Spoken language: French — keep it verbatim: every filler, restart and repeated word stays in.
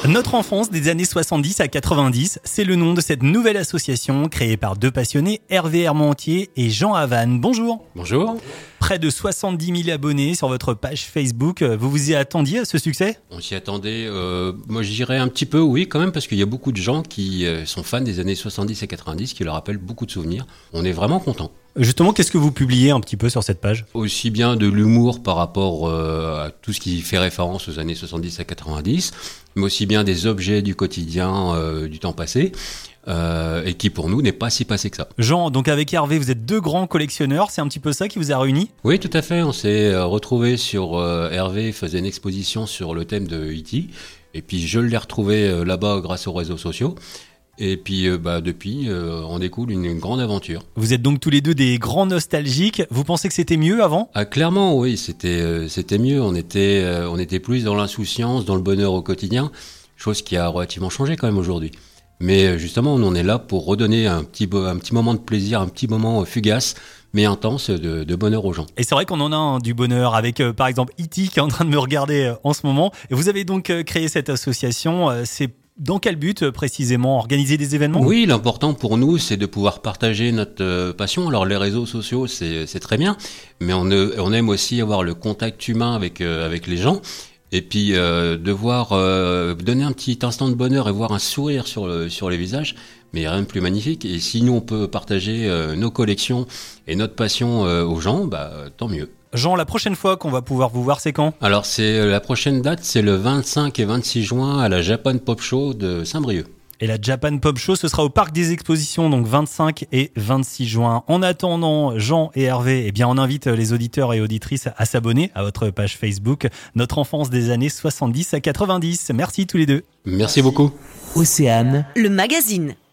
Notre enfance des années soixante-dix à quatre-vingt-dix, c'est le nom de cette nouvelle association créée par deux passionnés, Hervé Hermontier et Jean Havane. Bonjour. Bonjour. Près de soixante-dix mille abonnés sur votre page Facebook. Vous vous y attendiez à ce succès ? On s'y attendait, euh, moi je dirais un petit peu oui quand même, parce qu'il y a beaucoup de gens qui euh, sont fans des années soixante-dix et quatre-vingt-dix, qui leur rappellent beaucoup de souvenirs. On est vraiment contents. Justement, qu'est-ce que vous publiez un petit peu sur cette page ? Aussi bien de l'humour par rapport euh, à tout ce qui fait référence aux années soixante-dix à quatre-vingt-dix, mais aussi bien des objets du quotidien, euh, du temps passé, euh, et qui pour nous n'est pas si passé que ça. Jean, donc avec Hervé, vous êtes deux grands collectionneurs, c'est un petit peu ça qui vous a réunis ? Oui, tout à fait, on s'est retrouvés sur... Euh, Hervé faisait une exposition sur le thème de E T, et puis je l'ai retrouvé euh, là-bas grâce aux réseaux sociaux. Et puis euh, bah, depuis, euh, on découle une, une grande aventure. Vous êtes donc tous les deux des grands nostalgiques. Vous pensez que c'était mieux avant ? Ah, clairement, oui, c'était euh, c'était mieux. On était euh, on était plus dans l'insouciance, dans le bonheur au quotidien, chose qui a relativement changé quand même aujourd'hui. Mais euh, justement, on en est là pour redonner un petit un petit moment de plaisir, un petit moment fugace, mais intense de, de bonheur aux gens. Et c'est vrai qu'on en a hein, du bonheur avec euh, par exemple E T qui est en train de me regarder euh, en ce moment. Et vous avez donc euh, créé cette association. Euh, c'est Dans quel but euh, précisément ? Organiser des événements ? Oui, l'important pour nous, c'est de pouvoir partager notre euh, passion. Alors les réseaux sociaux, c'est, c'est très bien, mais on, euh, on aime aussi avoir le contact humain avec, euh, avec les gens. Et puis euh, devoir euh, donner un petit instant de bonheur et voir un sourire sur, le, sur les visages, mais il n'y a rien de plus magnifique. Et si nous, on peut partager euh, nos collections et notre passion euh, aux gens, bah, tant mieux. Jean, la prochaine fois qu'on va pouvoir vous voir, c'est quand ? Alors, c'est la prochaine date, c'est le vingt-cinq et vingt-six juin à la Japan Pop Show de Saint-Brieuc. Et la Japan Pop Show, ce sera au Parc des Expositions, donc vingt-cinq et vingt-six juin. En attendant, Jean et Hervé, eh bien, on invite les auditeurs et auditrices à s'abonner à votre page Facebook, Notre enfance des années soixante-dix à quatre-vingt-dix. Merci tous les deux. Merci beaucoup. Océane, le magazine.